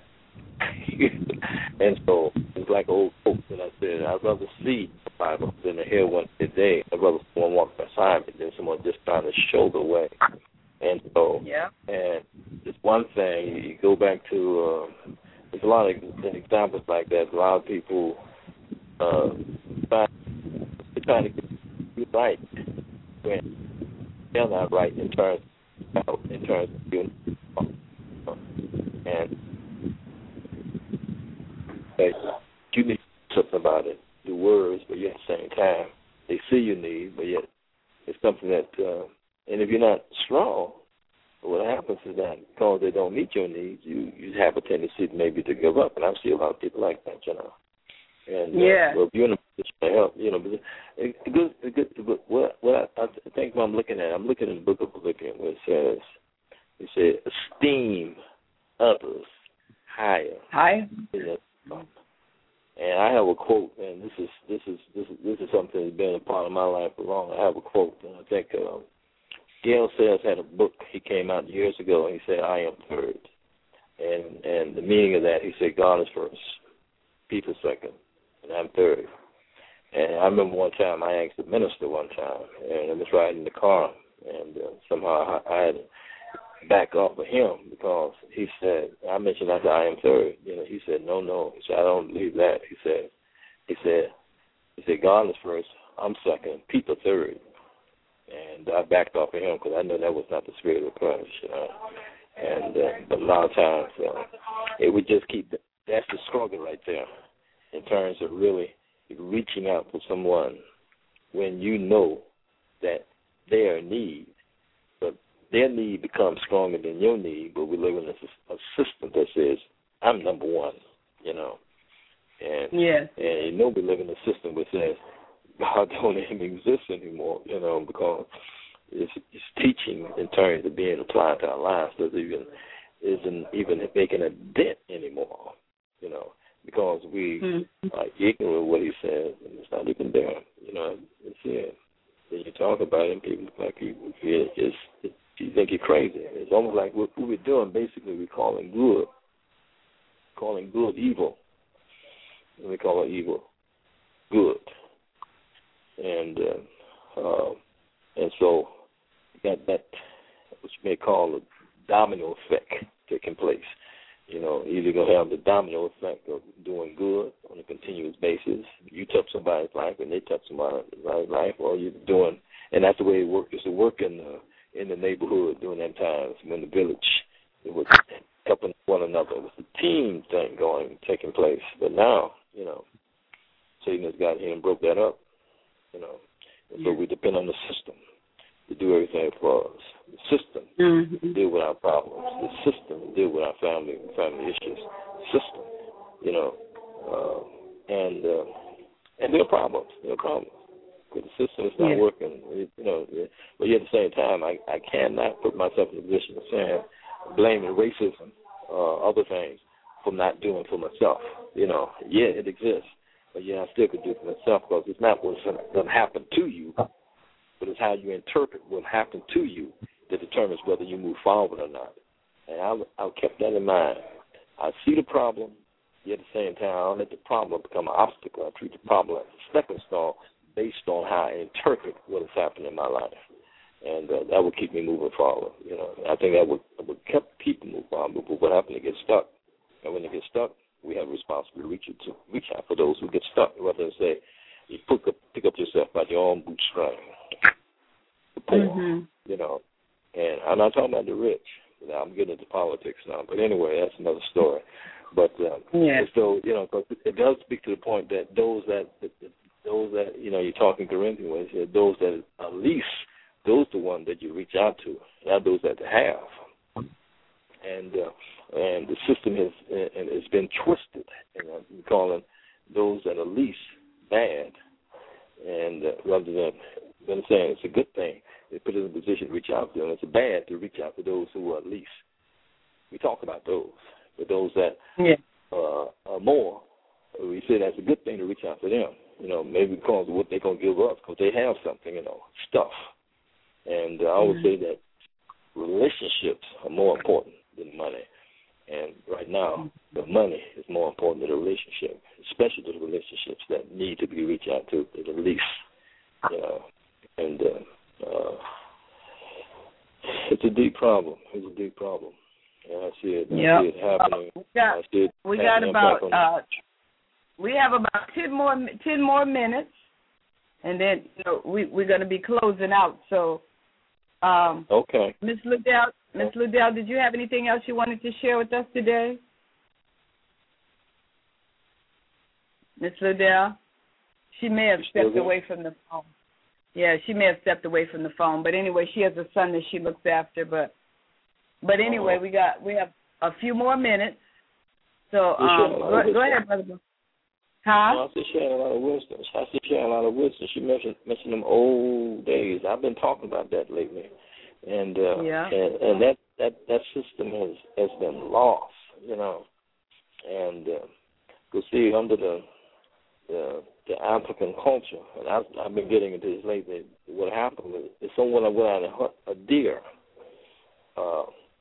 And so it's like old folks, and I said, I'd rather see the Bible than to hear one today. I'd rather someone walk beside me than someone just trying to show the way. And so, yeah. And it's one thing, you go back to, uh, there's a lot of examples like that. A lot of people uh, try, they're trying to get you right when they're not right in terms of, in terms of you. And you need something about it, the words, but yet at the same time, they see you need, but yet it's something that, uh, and if you're not strong, what happens is that because they don't meet your needs, you, you have a tendency maybe to give up. And I see a lot of people like that, you know. And yeah. uh, well, if you're in a position to help, you know, but it, it good, it good, but what, what I, I think what I'm looking at, I'm looking in the book of Philippians where it says, it says, esteem others higher. Higher. And I have a quote, and this is this is this is this is something that's been a part of my life for long. I have a quote, and I think uh, Gail Sayers had a book. He came out years ago, and he said, "I am third," and and the meaning of that, he said, God is first, people second, and I'm third. And I remember one time I asked the minister one time, and I was riding in the car, and uh, somehow I, I had to back off of him because he said, I mentioned I said, I am third. You know, he said, no, no. He said, I don't believe that. He said, he said, he said, God is first, I'm second, people third. And I backed off of him because I know that was not the spirit of Christ. You know? And uh, but a lot of times uh, it would just keep, that's the struggle right there in terms of really reaching out for someone when you know that they are in need. Their need becomes stronger than your need, but we live in a, a system that says, I'm number one, you know. And, yeah. and you know we live in a system that says, God don't even exist anymore, you know, because it's, it's teaching in terms of being applied to our lives doesn't even, isn't even making a dent anymore, you know, because we mm-hmm. are ignorant of what he says, and it's not even there, you know. It's it. When you talk about it, people like people feel it's, it's you think you're crazy. It's almost like what we're doing, basically, we're calling good, calling good evil. And we call it evil good. And uh, uh, and so that, that, what you may call a domino effect taking place. You know, either going to have the domino effect of doing good on a continuous basis. You touch somebody's life and they touch somebody's life, or you're doing, and that's the way it works. It's a work in the in the neighborhood during them times when the village, it was helping one another. It was a team thing going, taking place. But now, you know, Satan has got here and broke that up, you know. And so we depend on the system to do everything for us. The system mm-hmm. to deal with our problems. The system to deal with our family family issues. The system, you know. Uh, and uh, and there are problems. There are problems. The system is not yeah. working, you know. But yet at the same time, I, I cannot put myself in a position of saying, blaming racism, uh, other things, for not doing for myself. You know, yeah, it exists, but yeah, I still could do it for myself because it's not what's going to happen to you, but it's how you interpret what happened to you that determines whether you move forward or not. And I, I kept that in mind. I see the problem, yet at the same time, I don't let the problem become an obstacle. I treat the problem as a stepping stone based on how I interpret what has happened in my life. And uh, that would keep me moving forward. You know, I think that would, that would keep people moving forward. But what happened, they get stuck. And when they get stuck, we have a responsibility to reach, to reach out for those who get stuck, rather than say, you pick up, pick up yourself by your own bootstrap. The poor, mm-hmm. you know. And I'm not talking about the rich. Now, I'm getting into politics now. But anyway, that's another story. But uh, yeah. so, you know, cause it does speak to the point that those that, that, that those that, you know, you're talking Corinthians with, those that are least, those are the ones that you reach out to, not those that have. And uh, and the system has and has been twisted. And I'm calling those that are least bad, and uh, rather than, than saying it's a good thing, they put it in a position to reach out to them. It's bad to reach out to those who are least. We talk about those, but those that yeah. uh, are more, we say that's a good thing to reach out to them. You know, maybe because of what they're going to give up, because they have something, you know, stuff. And uh, I would mm-hmm. say that relationships are more important than money. And right now, the money is more important than the relationship, especially the relationships that need to be reached out to at the least. You know, and uh, uh, it's a deep problem. It's a deep problem. And I see it, yep. I see it happening. We got, I see it we got about, uh, we have about ten more, ten more minutes, and then you know, we, we're going to be closing out. So, um, okay. Miz Liddell, Miz Liddell, did you have anything else you wanted to share with us today? Miz Liddell? She may have stepped away from the phone. Yeah, she may have stepped away from the phone. But anyway, she has a son that she looks after. But But anyway, we got we have a few more minutes. So um, go, go ahead, Brother. Huh? Well, I see she had a lot of wisdom. I see she had a lot of wisdom. She mentioned mentioned them old days. I've been talking about that lately, and uh, yeah, and, and that, that that system has has been lost, you know. And uh, you see, under the the, the African culture, and I've, I've been getting into this lately. What happened was, if someone went out and hunt a deer, uh,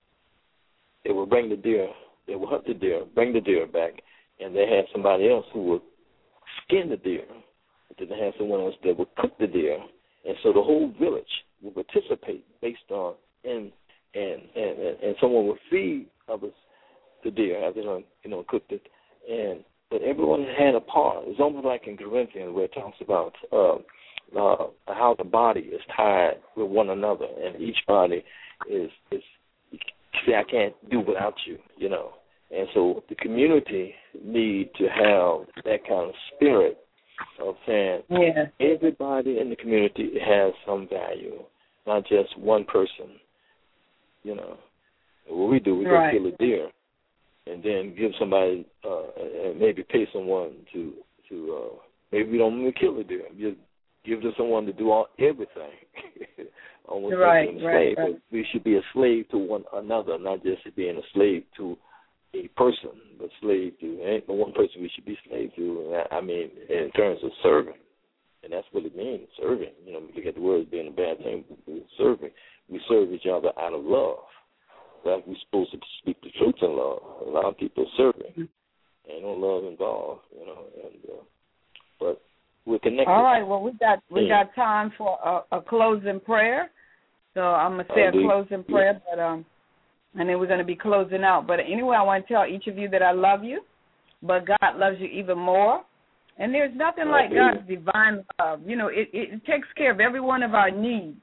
they would bring the deer. They would hunt the deer, bring the deer back, and they had somebody else who would skin the deer. Then they had someone else that would cook the deer, and so the whole village would participate based on and and and, and someone would feed others the deer after they you know cooked it, and but everyone had a part. It's almost like in Corinthians where it talks about uh, uh, how the body is tied with one another, and each body is is. See, I can't do without you, you know. And so the community need to have that kind of spirit of saying yeah. everybody in the community has some value, not just one person, you know. And what we do, we right. go kill a deer and then give somebody, uh, and maybe pay someone to, to uh, maybe we don't even kill the deer. Just give to someone to do all everything. Almost right, like being a right, slave. right. But we should be a slave to one another, not just being a slave to a person, but slave to ain't no one person we should be slave to. I mean, in terms of serving, and that's what it means, serving. You know, we look at the word being a bad thing, serving. We serve each other out of love. Like we're supposed to speak the truth in love. A lot of people are serving, mm-hmm. ain't no love involved, you know. And uh, but we're connected. All right. Well, we got we yeah. got time for a, a closing prayer. So I'm gonna say Indeed. a closing prayer, but um, and then we're gonna be closing out. But anyway, I want to tell each of you that I love you, but God loves you even more. And there's nothing like God's divine love. You know, it, it, it takes care of every one of our needs.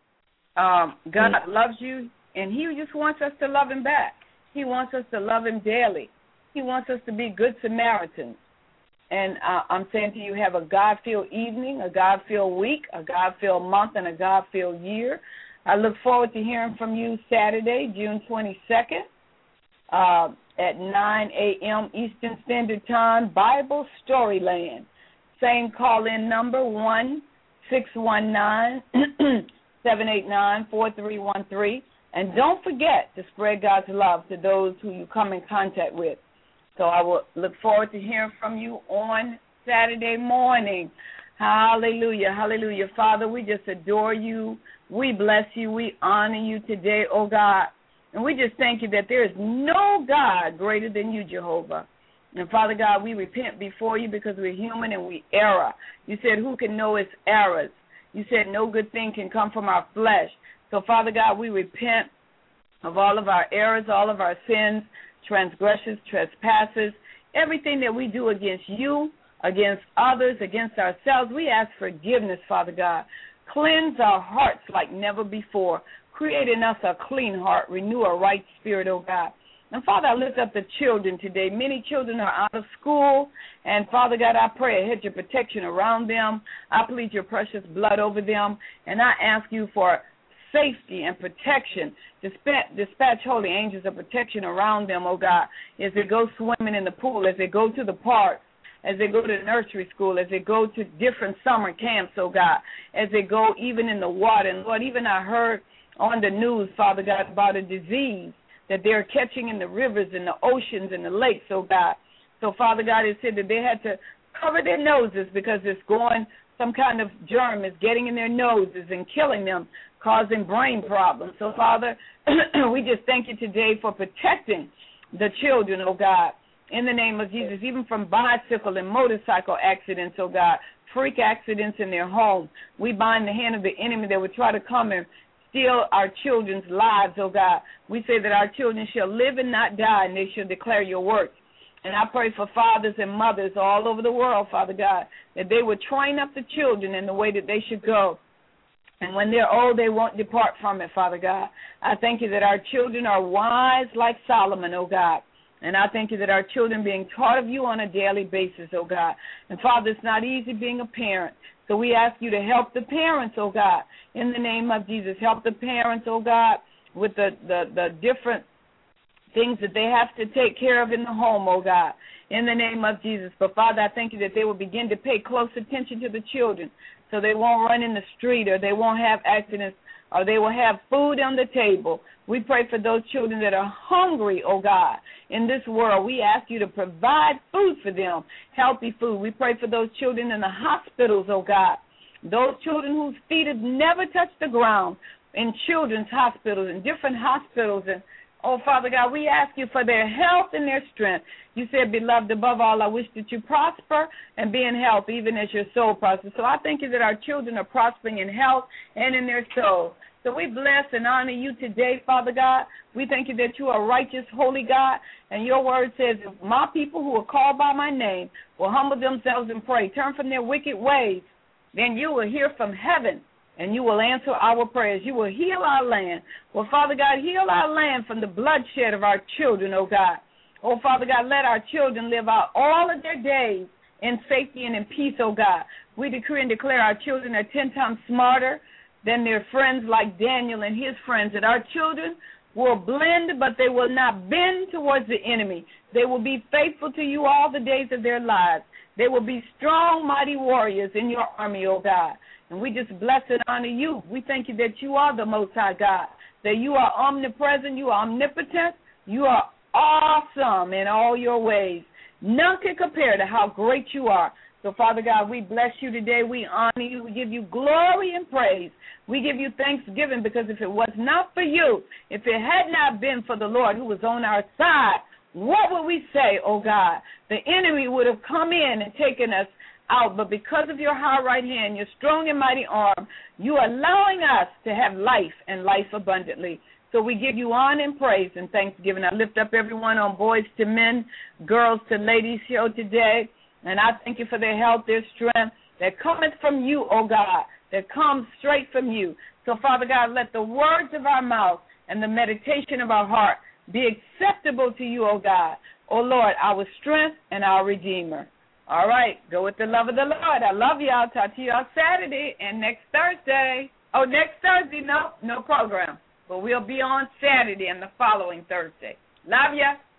Um, God mm. loves you, and He just wants us to love Him back. He wants us to love Him daily. He wants us to be good Samaritans. And uh, I'm saying to you, have a God-filled evening, a God-filled week, a God-filled month, and a God-filled year. I look forward to hearing from you Saturday, June twenty-second, uh, at nine a.m. Eastern Standard Time, Bible Storyland. Same call-in number, one six one nine, seven eight nine, four three one three. And don't forget to spread God's love to those who you come in contact with. So I will look forward to hearing from you on Saturday morning. Hallelujah, hallelujah. Father, we just adore you. We bless you. We honor you today, oh God. And we just thank you that there is no God greater than you, Jehovah. And Father God, we repent before you because we're human and we err. You said, who can know its errors? You said no good thing can come from our flesh. So, Father God, we repent of all of our errors, all of our sins, transgressions, trespasses, everything that we do against you, against others, against ourselves. We ask forgiveness, Father God. Cleanse our hearts like never before. Create in us a clean heart. Renew a right spirit, oh God. And, Father, I lift up the children today. Many children are out of school. And, Father God, I pray a hedge of protection around them. I plead your precious blood over them. And I ask you for safety and protection. Dispatch, dispatch holy angels of protection around them, oh God, as they go swimming in the pool, as they go to the park, as they go to nursery school, as they go to different summer camps, oh God, as they go even in the water. And, Lord, even I heard on the news, Father God, about a disease that they're catching in the rivers and the oceans and the lakes, oh God. So, Father God, it said that they had to cover their noses because it's going, some kind of germ is getting in their noses and killing them, causing brain problems. So, Father, we just thank you today for protecting the children, oh God, in the name of Jesus, even from bicycle and motorcycle accidents, oh God, freak accidents in their home. We bind the hand of the enemy that would try to come and steal our children's lives, oh God. We say that our children shall live and not die, and they shall declare your works. And I pray for fathers and mothers all over the world, Father God, that they would train up the children in the way that they should go. And when they're old, they won't depart from it, Father God. I thank you that our children are wise like Solomon, oh God. And I thank you that our children being taught of you on a daily basis, oh God. And, Father, it's not easy being a parent. So we ask you to help the parents, oh God, in the name of Jesus. Help the parents, oh God, with the, the, the different things that they have to take care of in the home, oh God, in the name of Jesus. But, Father, I thank you that they will begin to pay close attention to the children so they won't run in the street or they won't have accidents or they will have food on the table. We pray for those children that are hungry, oh God, in this world. We ask you to provide food for them, healthy food. We pray for those children in the hospitals, oh God, those children whose feet have never touched the ground in children's hospitals and different hospitals. And, oh, Father God, we ask you for their health and their strength. You said, beloved, above all, I wish that you prosper and be in health, even as your soul prospers. So I thank you that our children are prospering in health and in their soul. So we bless and honor you today, Father God. We thank you that you are righteous, holy God. And your word says, if my people who are called by my name will humble themselves and pray, turn from their wicked ways, then you will hear from heaven and you will answer our prayers. You will heal our land. Well, Father God, heal our land from the bloodshed of our children, oh God. Oh, Father God, let our children live out all of their days in safety and in peace, oh God. We decree and declare our children are ten times smarter than their friends like Daniel and his friends, that our children will blend, but they will not bend towards the enemy. They will be faithful to you all the days of their lives. They will be strong, mighty warriors in your army, oh God. And we just bless and honor you. We thank you that you are the Most High God, that you are omnipresent, you are omnipotent, you are awesome in all your ways. None can compare to how great you are. So, Father God, we bless you today. We honor you. We give you glory and praise. We give you thanksgiving because if it was not for you, if it had not been for the Lord who was on our side, what would we say, oh God? The enemy would have come in and taken us out, but because of your high right hand, your strong and mighty arm, you are allowing us to have life and life abundantly. So we give you honor and praise and thanksgiving. I lift up everyone on Boys to Men, Girls to Ladies show today, and I thank you for their health, their strength that cometh from you, oh God, that comes straight from you. So, Father God, let the words of our mouth and the meditation of our heart be acceptable to you, oh God. Oh, Lord, our strength and our Redeemer. All right, go with the love of the Lord. I love y'all. Talk to y'all Saturday and next Thursday. Oh, next Thursday, no, no program. But we'll be on Saturday and the following Thursday. Love ya.